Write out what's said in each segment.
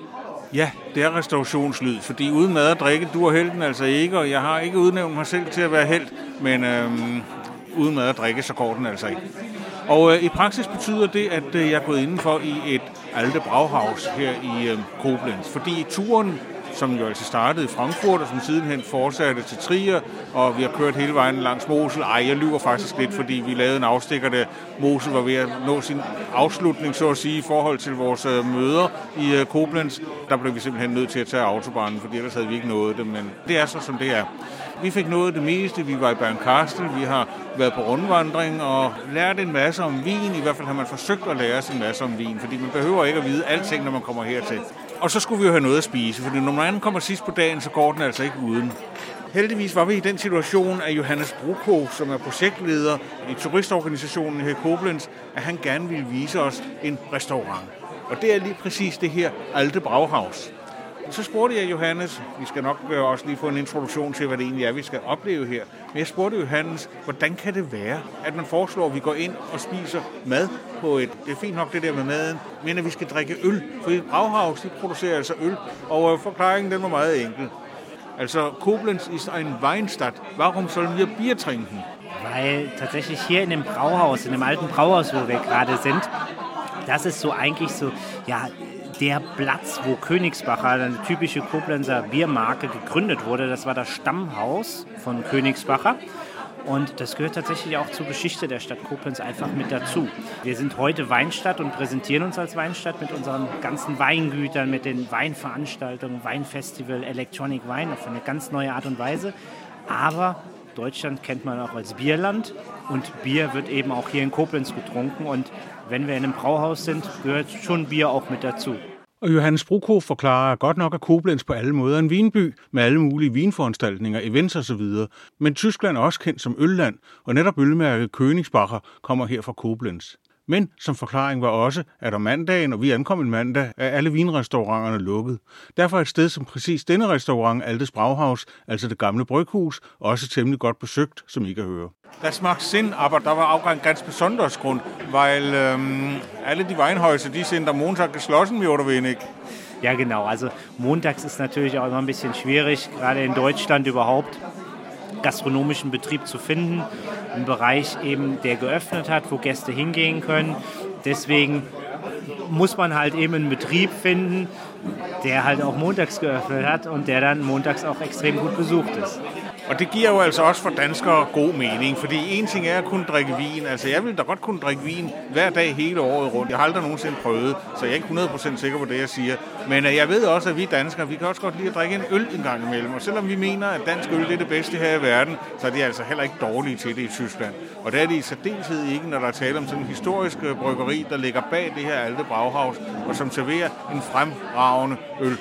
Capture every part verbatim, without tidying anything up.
Ja, det er restaurationslyd, fordi uden mad og drikke duer helten altså ikke, og jeg har ikke udnævnt mig selv til at være helt, men øhm, uden mad og drikke, så går den altså ikke. Og øh, i praksis betyder det, at øh, jeg er gået indenfor i et Alte Brauhaus her i øh, Koblenz, fordi turen, som jo altså startede i Frankfurt, og som sidenhen fortsatte til Trier, og vi har kørt hele vejen langs Mosel. Ej, jeg lyver faktisk lidt, fordi vi lavede en afstikker, der Mosel var ved at nå sin afslutning, så at sige, i forhold til vores øh, møder i øh, Koblenz. Der blev vi simpelthen nødt til at tage autobanen, fordi ellers havde vi ikke nået det, men det er så, som det er. Vi fik nået det meste. Vi var i Bernkastel, vi har været på rundvandring og lært en masse om vin. I hvert fald har man forsøgt at lære sig en masse om vin, fordi man behøver ikke at vide alting, når man kommer hertil. Og så skulle vi jo have noget at spise, fordi når man kommer sidst på dagen, så går den altså ikke uden. Heldigvis var vi i den situation, at Johannes Bruckhoff, som er projektleder i turistorganisationen her i Koblenz, at han gerne ville vise os en restaurant. Og det er lige præcis det her Alte Brauhaus. Så spurgte jeg Johannes, vi skal nok også lige få en introduktion til, hvad det egentlig er, vi skal opleve her. Men jeg spurgte Johannes, hvordan kan det være, at man foreslår, at vi går ind og spiser mad på et, det er fint nok det der med maden, men at vi skal drikke øl. For et Brauhaus, de producerer altså øl, og forklaringen den var meget enkel. Also Koblenz ist ein Weinstadt. Warum sollen wir Bier trinken? Weil tatsächlich hier in dem Brauhaus, in dem alten Brauhaus, wo wir gerade sind, das ist so eigentlich so, ja, der Platz, wo Königsbacher, eine typische Koblenzer Biermarke, gegründet wurde. Das war das Stammhaus von Königsbacher. Und das gehört tatsächlich auch zur Geschichte der Stadt Koblenz einfach mit dazu. Wir sind heute Weinstadt und präsentieren uns als Weinstadt mit unseren ganzen Weingütern, mit den Weinveranstaltungen, Weinfestival, Electronic Wine auf eine ganz neue Art und Weise. Aber Deutschland kennt man auch als Bierland und Bier wird eben auch hier in Koblenz getrunken. Und wenn wir in einem Brauhaus sind, gehört schon Bier auch mit dazu. Og Johannes Bruckhoff forklarer godt nok, at Koblenz på alle måder er en vinby med alle mulige vinforanstaltninger, events osv. Men Tyskland er også kendt som ølland, og netop ølmærket Königsbacher kommer her fra Koblenz. Men som forklaring var også, at om mandagen, og vi ankom en mandag, er alle vinrestauranterne lukket. Derfor er et sted som præcis denne restaurant, Altes Brauhaus, altså det gamle bryghus, også temmelig godt besøgt, som I kan høre. Das macht Sinn, aber da war auch ein ganz besonderes Grund, weil ähm, alle die Weinhäuser, die sind am Montag geschlossen, mehr oder wenig. Ja, genau. Also montags ist natürlich auch immer ein bisschen schwierig, gerade in Deutschland überhaupt gastronomischen Betrieb zu finden. Ein Bereich eben, der geöffnet hat, wo Gäste hingehen können. Deswegen muss man halt eben einen Betrieb finden, der halt auch montags geöffnet hat und der dann montags auch extrem gut besucht ist. Og det giver jo altså også for danskere god mening, fordi en ting er at kunne drikke vin. Altså jeg vil da godt kunne drikke vin hver dag hele året rundt. Jeg har aldrig nogensinde prøvet, så jeg er ikke hundrede procent sikker på det, jeg siger. Men jeg ved også, at vi danskere, vi kan også godt lide at drikke en øl en gang imellem. Og selvom vi mener, at dansk øl er det bedste her i verden, så er de altså heller ikke dårlige til det i Tyskland. Og det er det i særdeleshed ikke, når der er tale om sådan en historisk bryggeri, der ligger bag det her Alte Brauhaus, og som serverer en fremragende øl.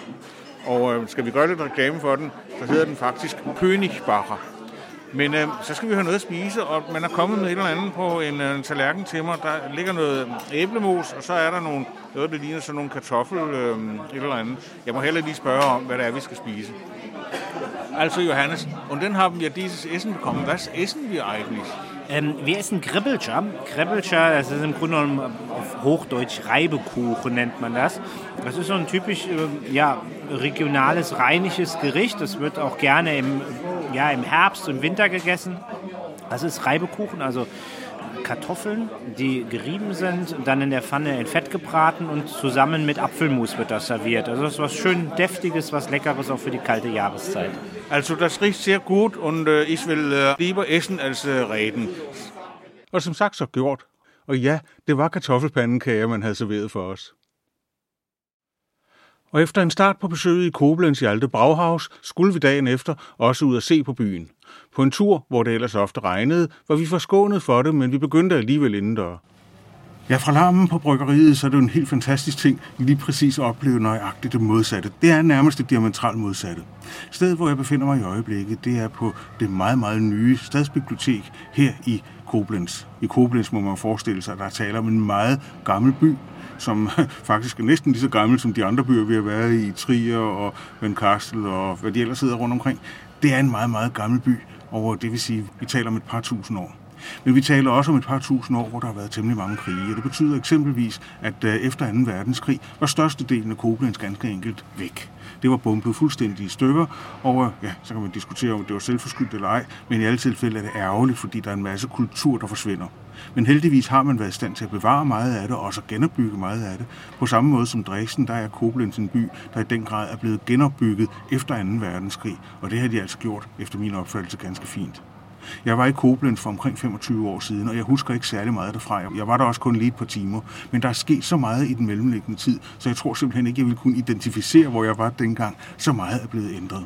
Og øh, skal vi gøre lidt reklame for den, så hedder den faktisk Königsbacher. Men øh, så skal vi have noget at spise, og man er kommet med et eller andet på en, øh, en tallerken til mig. Der ligger noget æblemos, og så er der nogle, noget, der ligner sådan nogle kartoffel, øh, et eller andet. Jeg må heller lige spørge om, hvad det er, vi skal spise. Also Johannes, und dann haben wir dieses Essen bekommen. Was essen wir eigentlich? Ähm, wir essen Gribbelcher. Gribbelcher, das ist im Grunde genommen auf Hochdeutsch Reibekuchen nennt man das. Das ist so ein typisch äh, ja, regionales, rheinisches Gericht. Das wird auch gerne im, ja, im Herbst und Winter gegessen. Das ist Reibekuchen, also Kartoffeln, die gerieben sind, dann in der Pfanne in Fett gebraten und zusammen mit Apfelmus wird das serviert. Also das ist was schön Deftiges, was Leckeres auch für die kalte Jahreszeit. Also das riecht sehr gut und äh, ich will äh, lieber essen als äh, reden. Og som sagt så gjort. Og ja, det var kartoffelpandekager, man havde serveret for os. Og efter en start på besøget i Koblenz i Alte Brauhaus, skulle vi dagen efter også ud at se på byen. På en tur, hvor det ellers ofte regnede, var vi forskånet for det, men vi begyndte alligevel indendør. Ja, fra larmen på bryggeriet, så er det jo en helt fantastisk ting, lige præcis at opleve nøjagtigt det modsatte. Det er nærmest det diametralt modsatte. Stedet, hvor jeg befinder mig i øjeblikket, det er på det meget, meget nye stadsbibliotek her i Koblenz. I Koblenz må man forestille sig, at der taler om en meget gammel by, som faktisk er næsten lige så gammel som de andre byer, vi har været i, Trier og Bernkastel og hvad de ellers sidder rundt omkring. Det er en meget, meget gammel by, og det vil sige, at vi taler om et par tusind år. Men vi taler også om et par tusind år, hvor der har været temmelig mange krige. Det betyder eksempelvis, at efter anden verdenskrig var størstedelen af Koblenz ganske enkelt væk. Det var bombet fuldstændig i stykker, og ja, så kan man diskutere, om det var selvforskyldt eller ej, men i alle tilfælde er det ærgerligt, fordi der er en masse kultur, der forsvinder. Men heldigvis har man været i stand til at bevare meget af det, og også genopbygge meget af det. På samme måde som Dresden, der er Koblenz en by, der i den grad er blevet genopbygget efter anden verdenskrig, og det har de altså gjort, efter min opfattelse, ganske fint. Jeg var i Koblenz for omkring femogtyve år siden, og jeg husker ikke særlig meget derfra. Jeg var der også kun lige et par timer, men der er sket så meget i den mellemliggende tid, så jeg tror simpelthen ikke, jeg ville kunne identificere, hvor jeg var dengang. Så meget er blevet ændret.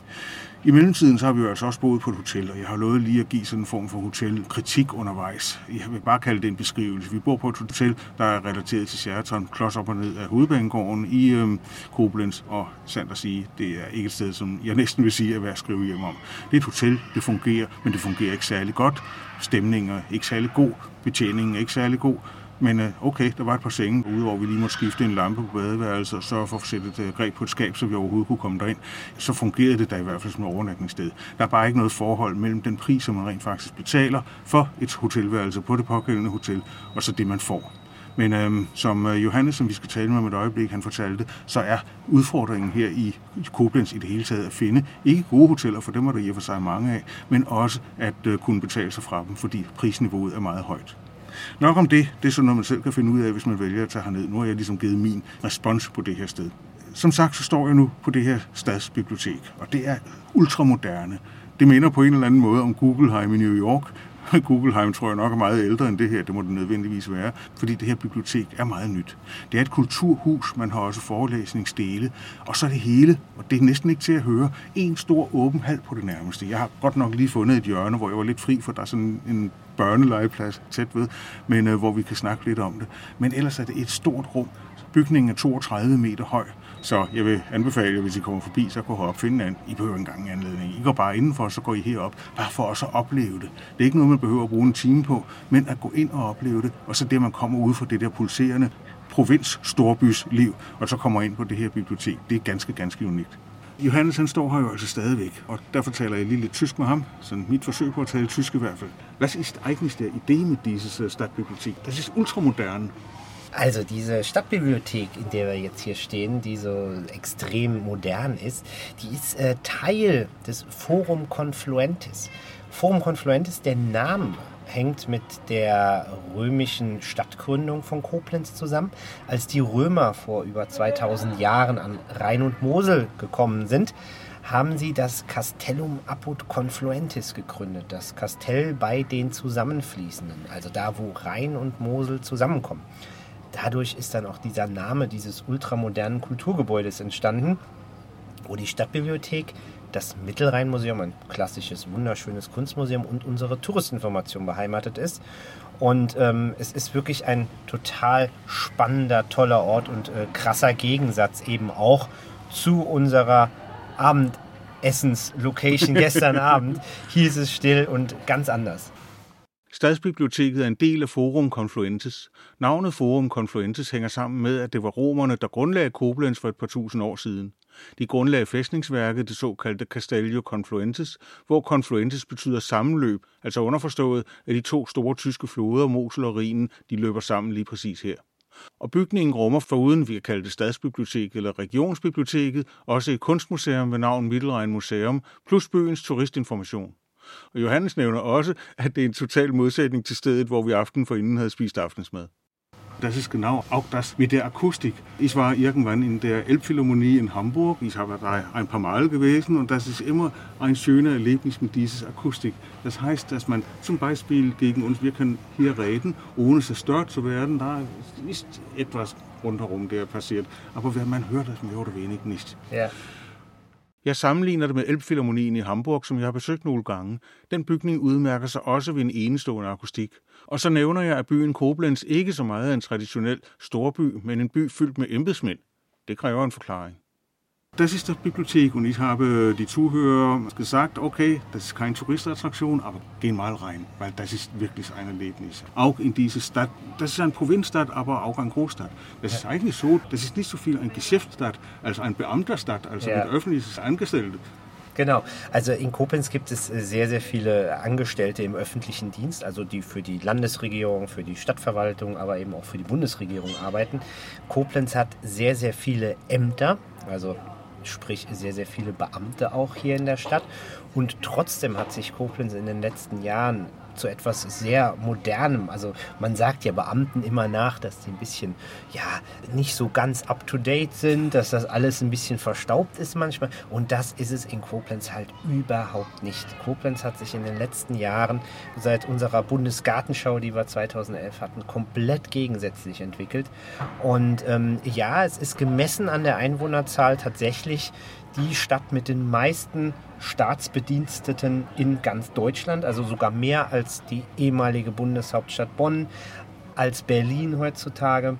I mellemtiden så har vi jo altså også boet på et hotel, og jeg har lovet lige at give sådan en form for hotelkritik undervejs. Jeg vil bare kalde det en beskrivelse. Vi bor på et hotel, der er relateret til Sheraton, klods op og ned af hovedbanegården i øhm, Koblenz, og sandt at sige, det er ikke et sted, som jeg næsten vil sige er værd at skrive hjem om. Det er et hotel, det fungerer, men det fungerer ikke særlig godt. Stemningen er ikke særlig god, betjeningen er ikke særlig god. Men okay, der var et par senge, udover vi lige måtte skifte en lampe på badeværelset og sørge for at sætte et greb på et skab, så vi overhovedet kunne komme derind. Så fungerede det da i hvert fald som et overnatningssted. Der er bare ikke noget forhold mellem den pris, som man rent faktisk betaler for et hotelværelse på det pågældende hotel, og så det, man får. Men øhm, som Johannes, som vi skal tale med om et øjeblik, han fortalte, så er udfordringen her i Koblenz i det hele taget at finde ikke gode hoteller, for dem er der i og for sig mange af, men også at øh, kunne betale sig fra dem, fordi prisniveauet er meget højt. Nok om det, det er sådan noget, man selv kan finde ud af, hvis man vælger at tage herned. Nu har jeg ligesom givet min respons på det her sted. Som sagt, så står jeg nu på det her stadsbibliotek, og det er ultramoderne. Det minder på en eller anden måde om Guggenheim i New York. Guggenheim tror jeg nok er meget ældre end det her, det må det nødvendigvis være, fordi det her bibliotek er meget nyt. Det er et kulturhus, man har også forelæsningsdele, og så er det hele, og det er næsten ikke til at høre, en stor åben hal på det nærmeste. Jeg har godt nok lige fundet et hjørne, hvor jeg var lidt fri, for der er sådan en børnelegeplads tæt ved, men øh, hvor vi kan snakke lidt om det. Men ellers er det et stort rum. Bygningen er toogtredive meter høj, så jeg vil anbefale jer, hvis I kommer forbi, så gå herop og finde en. I behøver ikke engang en anledning. I går bare indenfor, så går I herop, bare for også at opleve det. Det er ikke noget, man behøver at bruge en time på, men at gå ind og opleve det, og så det, man kommer ud fra det der pulserende provins-storbys liv, og så kommer ind på det her bibliotek. Det er ganske, ganske unikt. Johannes, han står her jo altså stadigvæk, og derfor taler jeg lige lidt tysk med ham, sådan mit forsøg på at tale tysk i hvert fald. Was ist eigentlich der Idee mit dieses Stadtbibliothek? Das ist ultramodern. Also diese Stadtbibliothek, in der wir jetzt hier stehen, die so extrem modern ist, die ist äh, Teil des Forum Confluentis. Forum Confluentis, der Name hängt mit der römischen Stadtgründung von Koblenz zusammen. Als die Römer vor über zweitausend Jahren an Rhein und Mosel gekommen sind, haben sie das Castellum Apud Confluentis gegründet, das Kastell bei den Zusammenfließenden, also da, wo Rhein und Mosel zusammenkommen. Dadurch ist dann auch dieser Name dieses ultramodernen Kulturgebäudes entstanden, wo die Stadtbibliothek, das Mittelrheinmuseum, ein klassisches, wunderschönes Kunstmuseum und unsere Touristinformation beheimatet ist. Und ähm, es ist wirklich ein total spannender, toller Ort und äh, krasser Gegensatz eben auch zu unserer Abendessens-Location gestern Abend. Hier ist es still und ganz anders. Stadsbiblioteket er en del af Forum Confluentis. Navnet Forum Confluentis hænger sammen med, at det var romerne, der grundlagde Koblenz for et par tusind år siden. De grundlagde fæstningsværket, det såkaldte Castello Confluentis, hvor Confluentis betyder sammenløb, altså underforstået, at de to store tyske floder, Mosel og Rhinen, de løber sammen lige præcis her. Og bygningen rummer foruden, vi kan kalde det stadsbiblioteket eller regionsbiblioteket, også et kunstmuseum ved navn Mittelrhein Museum, plus byens turistinformation. Og Johannes nævner også, at det er en total modsætning til stedet, hvor vi aften forinden havde spist aftensmad. Das ist genau auch das mit der Akustik. Ich war irgendwann in der Elbphilharmonie in Hamburg. Ich habe da ein paar Mal gewesen und das ist immer ein schöner Erlebnis mit dieses Akustik. Das heißt, dass man zum Beispiel gegen uns, wir können hier reden, ohne zerstört zu werden. Da ist etwas rundherum, der passiert. Aber man hört das mehr oder weniger nicht. Ja. Jeg sammenligner det med Elbphilharmonien i Hamburg, som jeg har besøgt nogle gange. Den bygning udmærker sig også ved en enestående akustik. Og så nævner jeg, at byen Koblenz ikke så meget er en traditionel storby, men en by fyldt med embedsmænd. Det kræver en forklaring. Das ist das Bibliothek und ich habe die Zuhörer gesagt, okay, das ist keine Touristattraktion, aber geh mal rein, weil das ist wirklich ein Erlebnis. Auch in diese Stadt, das ist eine Provinzstadt, aber auch eine Großstadt. Das ist eigentlich so, das ist nicht so viel eine Geschäftsstadt als eine Beamterstadt, also ja. mit öffentliches Angestellte. Genau. Also in Koblenz gibt es sehr, sehr viele Angestellte im öffentlichen Dienst, also die für die Landesregierung, für die Stadtverwaltung, aber eben auch für die Bundesregierung arbeiten. Koblenz hat sehr, sehr viele Ämter, also sprich sehr, sehr viele Beamte auch hier in der Stadt. Und trotzdem hat sich Koblenz in den letzten Jahren zu etwas sehr Modernem, also man sagt ja Beamten immer nach, dass die ein bisschen, ja, nicht so ganz up-to-date sind, dass das alles ein bisschen verstaubt ist manchmal, und das ist es in Koblenz halt überhaupt nicht. Koblenz hat sich in den letzten Jahren, seit unserer Bundesgartenschau, die wir zweitausendelf hatten, komplett gegensätzlich entwickelt, und ähm, ja, es ist gemessen an der Einwohnerzahl tatsächlich die Stadt mit den meisten Staatsbediensteten in ganz Deutschland, also sogar mehr als die ehemalige Bundeshauptstadt Bonn, als Berlin heutzutage.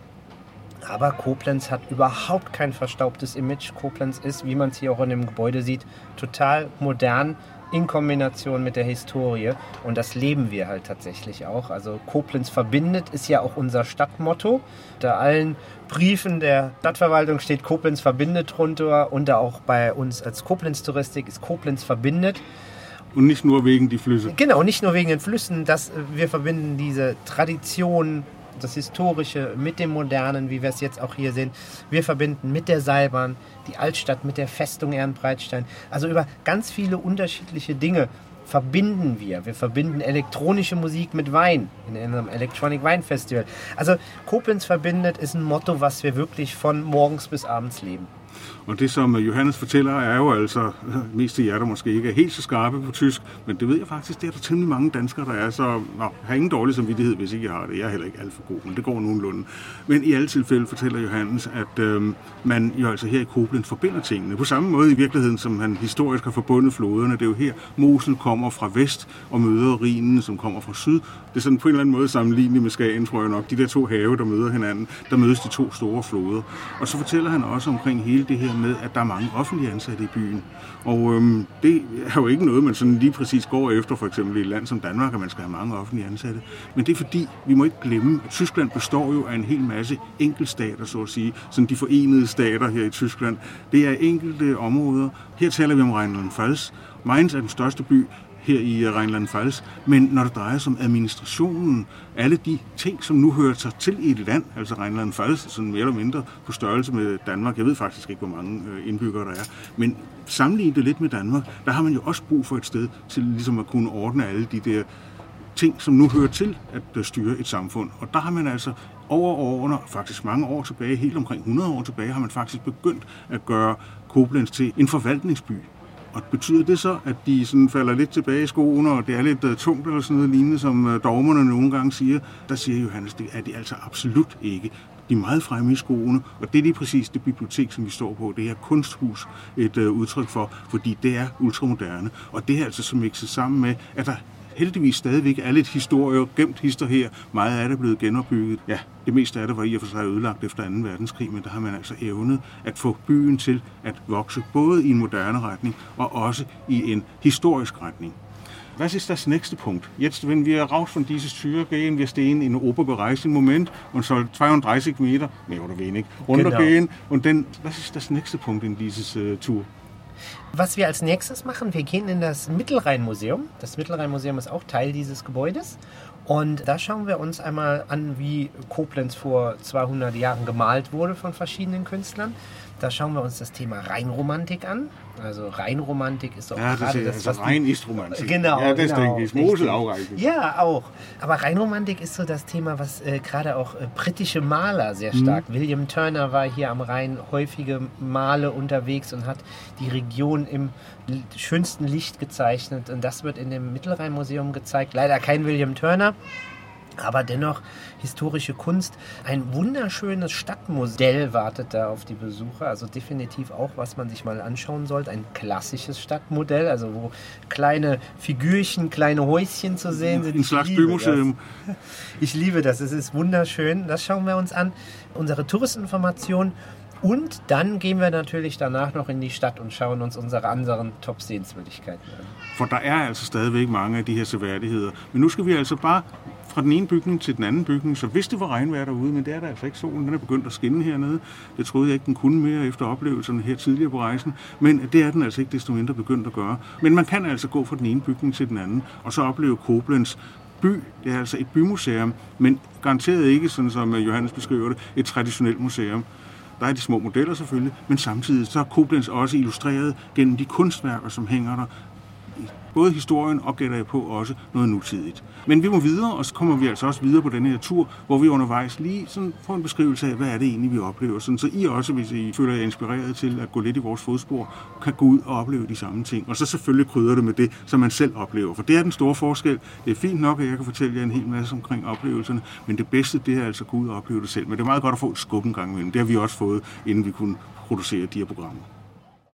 Aber Koblenz hat überhaupt kein verstaubtes Image. Koblenz ist, wie man es hier auch in dem Gebäude sieht, total modern in Kombination mit der Historie. Und das leben wir halt tatsächlich auch. Also Koblenz verbindet ist ja auch unser Stadtmotto. Unter allen Briefen der Stadtverwaltung steht Koblenz verbindet drunter. Und auch bei uns als Koblenz Touristik ist Koblenz verbindet. Und nicht nur wegen die Flüsse. Genau, nicht nur wegen den Flüssen. Das, wir verbinden diese Tradition, das Historische mit dem Modernen, wie wir es jetzt auch hier sehen. Wir verbinden mit der Seilbahn die Altstadt mit der Festung Ehrenbreitstein. Also über ganz viele unterschiedliche Dinge verbinden wir. Wir verbinden elektronische Musik mit Wein in einem Electronic Wine Festival. Also Koblenz verbindet ist ein Motto, was wir wirklich von morgens bis abends leben. Og det, som Johannes fortæller, er jo altså mest til jer, der måske ikke er helt så skarpe på tysk, men det ved jeg faktisk, det er der temmelig mange danskere, der er, så nå, har ingen dårlig samvittighed, hvis ikke jeg har det. Jeg er heller ikke alt for god, men det går nogenlunde. Men i alle tilfælde fortæller Johannes, at øh, man jo altså her i Koblenz forbinder tingene. På samme måde i virkeligheden, som han historisk har forbundet floderne. Det er jo her, Mosel kommer fra vest og møder Rhinen, som kommer fra syd. Det er sådan på en eller anden måde sammenlignet med Skagen, tror jeg nok. De der to have, der møder hinanden, der mødes de to store floder. Og så fortæller han også omkring hele det her med, at der er mange offentlige ansatte i byen. Og øhm, det er jo ikke noget, man sådan lige præcis går efter, for eksempel i et land som Danmark, at man skal have mange offentlige ansatte. Men det er fordi, vi må ikke glemme, at Tyskland består jo af en hel masse enkeltstater, så at sige. Sådan de forenede stater her i Tyskland. Det er enkelte områder. Her taler vi om Rheinland-Pfalz. Mainz er den største by her i Rheinland-Pfalz, men når det drejer sig om administrationen, alle de ting, som nu hører sig til i et land, altså Rheinland-Pfalz, sådan mere eller mindre på størrelse med Danmark, jeg ved faktisk ikke, hvor mange indbyggere der er, men sammenlignet det lidt med Danmark, der har man jo også brug for et sted til ligesom at kunne ordne alle de der ting, som nu hører til at styre et samfund. Og der har man altså over årene, faktisk mange år tilbage, helt omkring hundrede år tilbage, har man faktisk begyndt at gøre Koblenz til en forvaltningsby. Og betyder det så, at de sådan falder lidt tilbage i skoene, og det er lidt uh, tungt eller sådan noget lignende, som uh, dogmerne nogle gange siger? Der siger Johannes, det er de altså absolut ikke. De er meget fremme i skoene, og det er lige præcis det bibliotek, som vi står på. Det er kunsthus et uh, udtryk for, fordi det er ultramoderne. Og det er altså så mixet sammen med, at der heldigvis stadigvæk er lidt historie, gemt hister her. Meget af det er blevet genopbygget. Ja, det meste af det var i og for sig ødelagt efter anden verdenskrig, men der har man altså evnet at få byen til at vokse, både i en moderne retning og også i en historisk retning. Was ist das nächste Punkt? Jetzt, wenn wir raus von dieser Tür gehen, wir stehen in Oberbereich im Moment und soll zweiunddreißig Meter, mehr oder wenig, runtergehen. Genau. Und dann, was ist das nächste Punkt in dieses äh, Tour? Was wir als nächstes machen, wir gehen in das Mittelrhein-Museum. Das Mittelrhein-Museum ist auch Teil dieses Gebäudes. Und da schauen wir uns einmal an, wie Koblenz vor zweihundert Jahren gemalt wurde von verschiedenen Künstlern. Da schauen wir uns das Thema Rheinromantik an. Also Rheinromantik ist auch ja, gerade das, das, was Rhein ist Romantik. Genau, ja, das genau, denke ich. Mosel auch eigentlich. Ja, auch. Aber Rheinromantik ist so das Thema, was äh, gerade auch äh, britische Maler sehr stark. Mhm. William Turner war hier am Rhein häufige Male unterwegs und hat die Region im schönsten Licht gezeichnet. Und das wird in dem Mittelrhein-Museum gezeigt. Leider kein William Turner. Aber dennoch historische Kunst. Ein wunderschönes Stadtmodell wartet da auf die Besucher. Also definitiv auch, was man sich mal anschauen sollte. Ein klassisches Stadtmodell, also wo kleine Figürchen, kleine Häuschen zu sehen sind. Ich liebe das. Ich liebe das. Es ist wunderschön. Das schauen wir uns an. Unsere Touristinformation. Und dann gehen wir natürlich danach noch in die Stadt und schauen uns unsere anderen Top-Sehenswürdigkeiten an. For der er altså stadigvæk mange af de her seværdigheder. Men nu skal vi altså bare fra den ene bygning til den anden bygning, så hvis det var regnvejr derude, men det er der altså ikke. Solen den er begyndt at skinne hernede. Det troede jeg ikke, den kunne mere efter oplevelserne her tidligere på rejsen, men det er den altså ikke desto mindre begyndt at gøre. Men man kan altså gå fra den ene bygning til den anden, og så opleve Koblenz by. Det er altså et bymuseum, men garanteret ikke, sådan som Johannes beskriver det, et traditionelt museum. Der er de små modeller selvfølgelig, men samtidig så er Koblenz også illustreret gennem de kunstværker, som hænger der. Både historien og, gætter jeg på, også noget nutidigt. Men vi må videre, og så kommer vi altså også videre på denne her tur, hvor vi undervejs lige sådan får en beskrivelse af, hvad er det egentlig, vi oplever. Sådan, så I også, hvis I føler jer inspireret til at gå lidt i vores fodspor, kan gå ud og opleve de samme ting. Og så selvfølgelig krydder det med det, som man selv oplever. For det er den store forskel. Det er fint nok, at jeg kan fortælle jer en hel masse omkring oplevelserne, men det bedste, det er altså at gå ud og opleve det selv. Men det er meget godt at få et skub en gang imellem. Det har vi også fået, inden vi kunne producere de her programmer.